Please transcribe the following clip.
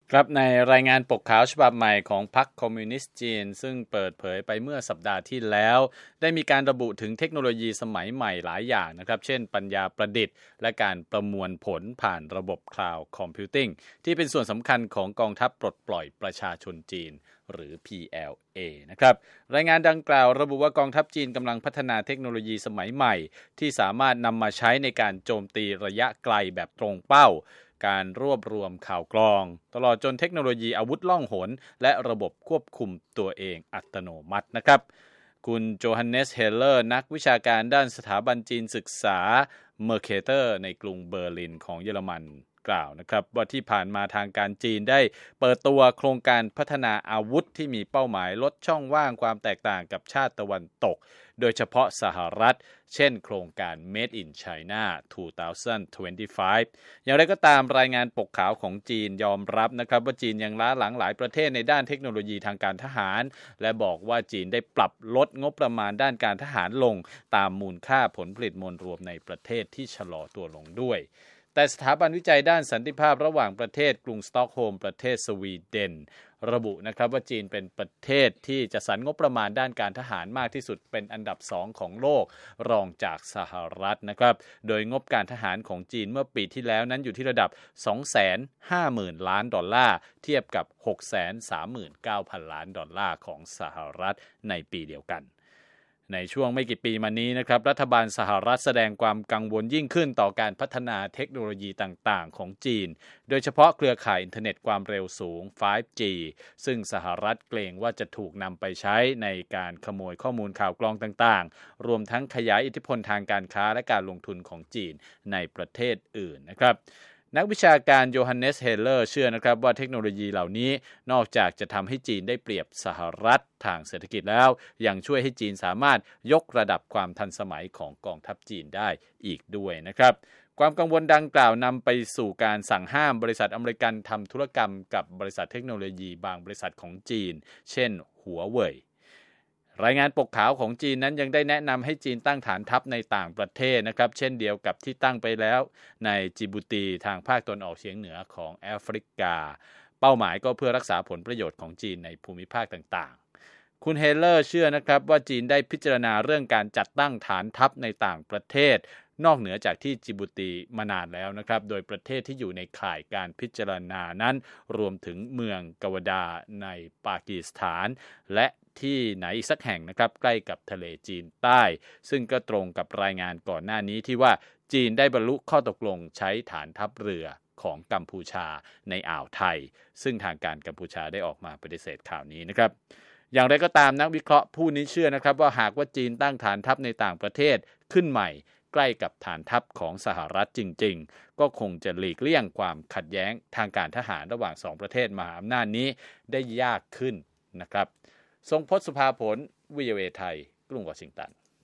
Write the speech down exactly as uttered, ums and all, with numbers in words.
ครับในรายงานปกขาวฉบับใหม่ของพรรคคอมมิวนิสต์จีนซึ่งเปิดเผยไปเมื่อสัปดาห์ที่แล้วได้มีการระบุถึงเทคโนโลยีสมัยใหม่หลายอย่างนะครับเช่นปัญญาประดิษฐ์และการประมวลผลผ่านระบบ Cloud Computing ที่เป็นส่วนสำคัญของกองทัพปลดปล่อยประชาชนจีนหรือ พี แอล เอ นะครับรายงานดังกล่าวระบุว่ากองทัพจีนกำลังพัฒนาเทคโนโลยีสมัยใหม่ที่สามารถนำมาใช้ในการโจมตีระยะไกลแบบตรงเป้าการรวบรวมข่าวกรองตลอดจนเทคโนโลยีอาวุธล่องหนและระบบควบคุมตัวเองอัตโนมัตินะครับคุณโจฮันเนสเฮเลอร์นักวิชาการด้านสถาบันจีนศึกษาเมอร์เคเตอร์ในกรุงเบอร์ลินของเยอรมันกล่าวนะครับว่าที่ผ่านมาทางการจีนได้เปิดตัวโครงการพัฒนาอาวุธที่มีเป้าหมายลดช่องว่างความแตกต่างกับชาติตะวันตกโดยเฉพาะสหรัฐเช่นโครงการ Made in China สองพันยี่สิบห้า อย่างไรก็ตามรายงานปกขาวของจีนยอมรับนะครับว่าจีนยังล้าหลังหลายประเทศในด้านเทคโนโลยีทางการทหารและบอกว่าจีนได้ปรับลดงบประมาณด้านการทหารลงตามมูลค่าผลผลิตมวลรวมในประเทศที่ชะลอตัวลงด้วยแต่สถาบันวิจัยด้านสันติภาพระหว่างประเทศกรุงสต็อกโฮล์มประเทศสวีเดนระบุนะครับว่าจีนเป็นประเทศที่จัดสรรงบประมาณด้านการทหารมากที่สุดเป็นอันดับสองของโลกรองจากสหรัฐนะครับโดยงบการทหารของจีนเมื่อปีที่แล้วนั้นอยู่ที่ระดับ สองแสนห้าหมื่น ล้านดอลลาร์เทียบกับ หกแสนสามหมื่นเก้าพัน ล้านดอลลาร์ของสหรัฐในปีเดียวกันในช่วงไม่กี่ปีมานี้นะครับรัฐบาลสหรัฐแสดงความกังวลยิ่งขึ้นต่อการพัฒนาเทคโนโลยีต่างๆของจีนโดยเฉพาะเครือข่ายอินเทอร์เน็ตความเร็วสูง ไฟว์จี ซึ่งสหรัฐเกรงว่าจะถูกนำไปใช้ในการขโมยข้อมูลข่าวกรองต่างๆรวมทั้งขยายอิทธิพลทางการค้าและการลงทุนของจีนในประเทศอื่นนะครับนักวิชาการโยฮันเนสเฮเลอร์เชื่อนะครับว่าเทคโนโลยีเหล่านี้นอกจากจะทำให้จีนได้เปรียบสหรัฐทางเศรษฐกิจแล้วยังช่วยให้จีนสามารถยกระดับความทันสมัยของกองทัพจีนได้อีกด้วยนะครับความกังวลดังกล่าวนำไปสู่การสั่งห้ามบริษัทอเมริกันทำธุรกรรมกับบริษัทเทคโนโลยีบางบริษัทของจีนเช่นหัวเว่ยรายงานปกขาวของจีนนั้นยังได้แนะนำให้จีนตั้งฐานทัพในต่างประเทศนะครับเช่นเดียวกับที่ตั้งไปแล้วในจิบูตีทางภาคตะวันออกเฉียงเหนือของแอฟริกาเป้าหมายก็เพื่อรักษาผลประโยชน์ของจีนในภูมิภาคต่างๆคุณเฮเลอร์เชื่อนะครับว่าจีนได้พิจารณาเรื่องการจัดตั้งฐานทัพในต่างประเทศนอกเหนือจากที่จิบูตีมานานแล้วนะครับโดยประเทศที่อยู่ในข่ายการพิจารณานั้นรวมถึงเมืองกวดาในปากีสถานและที่ไหนอีกสักแห่งนะครับใกล้กับทะเลจีนใต้ซึ่งก็ตรงกับรายงานก่อนหน้านี้ที่ว่าจีนได้บรรลุข้อตกลงใช้ฐานทัพเรือของกัมพูชาในอ่าวไทยซึ่งทางการกัมพูชาได้ออกมาปฏิเสธข่าวนี้นะครับอย่างไรก็ตามนักวิเคราะห์ผู้นี้เชื่อนะครับว่าหากว่าจีนตั้งฐานทัพในต่างประเทศขึ้นใหม่ใกล้กับฐานทัพของสหรัฐจริงๆก็คงจะหลีกเลี่ยงความขัดแย้งทางการทหารระหว่างสองประเทศมหาอำนาจนี้ได้ยากขึ้นนะครับทรงพจน์ สุภาผล วี โอ เอ ไทยกรุงวอชิงตัน